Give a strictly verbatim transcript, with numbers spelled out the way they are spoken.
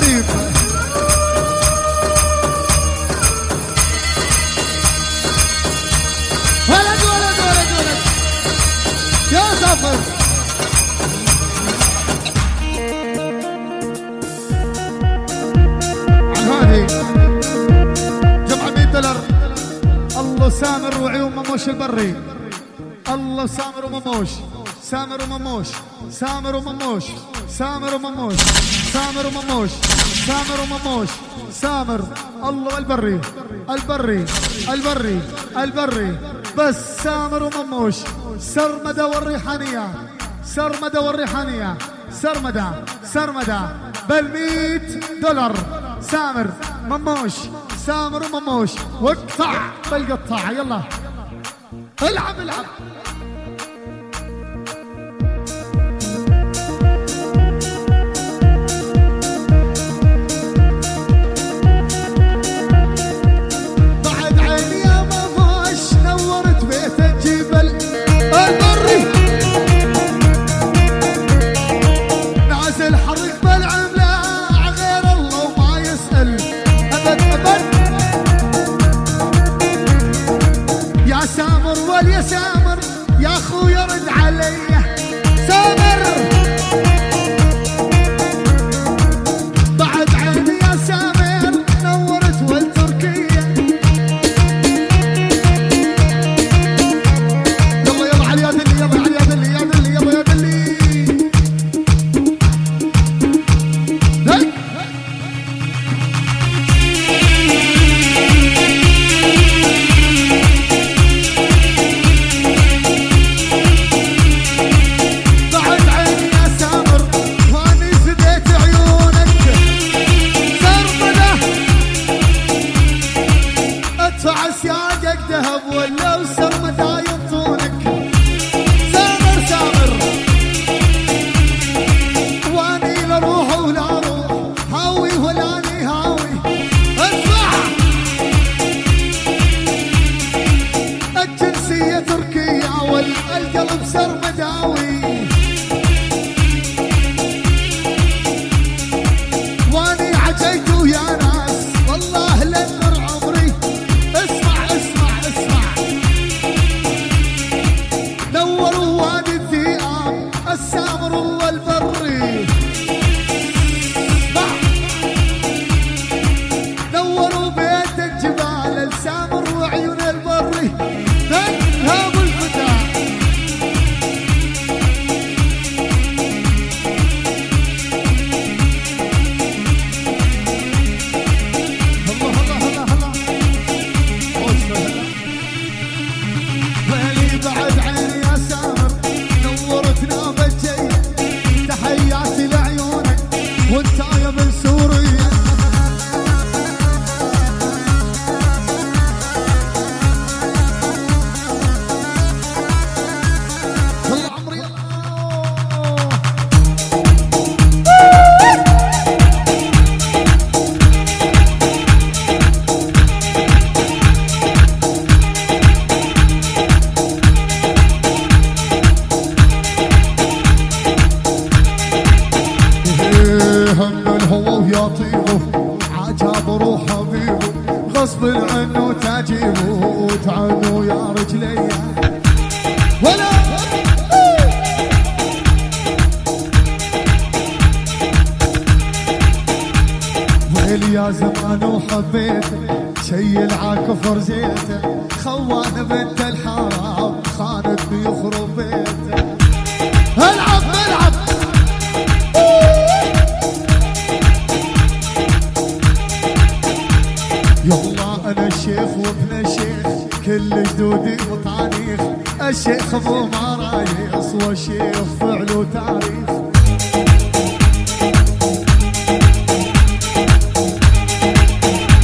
الغريب. ولد ولد ولد ولد يا سافر. عن هذه جمعة مية دولار. الله سامر وعيون مموش البري. الله سامر ومموش. سامر ومموش. سامر ومموش. سامر ومموش. سامر ومموش. سامر ومموش. سامر الله البري. البري البري البري بس سامر ومموش. سرمدة والريحانية. سرمدة والريحانية. سرمدة سرمدة بالمية دولار. سامر مموش. سامر ومموش. واقطع بالقطاع. يلا العب العب. بعد عيني يا مموش نورت بيت الجبل البري. نازل حرق بالعملاع غير الله وما يسأل أبد أبد. يا سامر واليا سامر يا خويا رد علي. سامر بعد عيني يا سامر نورت والتركية. يلا يلا علي يا دلي. يلا علي يا دلي يا دلي. يلا يا دلي. هيك القلب سرمداوي. واني عجيت ويا ناس والله لنر عمري. اسمع اسمع اسمع. نوروا وادي الذئاب السامر والبري. نوروا بيت الجبال السامر وعيون البري. ذهبوا الفتى. بعد عيني يا سامر نورتنا بالجي. تحياتي لعيونك وانت يا من سوريا. يلا عمري يلا. هم الهوى ويطيبه عجب روح حبيبه غصب عنه تجيبه وتعنه يا رجلي. ولا ويلي يا زمان وحبيته شيل عالكفر زيته. خوان بنت الحرام خانتني يخرب بيته. العب العب. يلا انا الشيخ وابن الشيخ كل جدودي وطانيخ. الشيخ ابو مرايص والشيخ فعله تاريخ.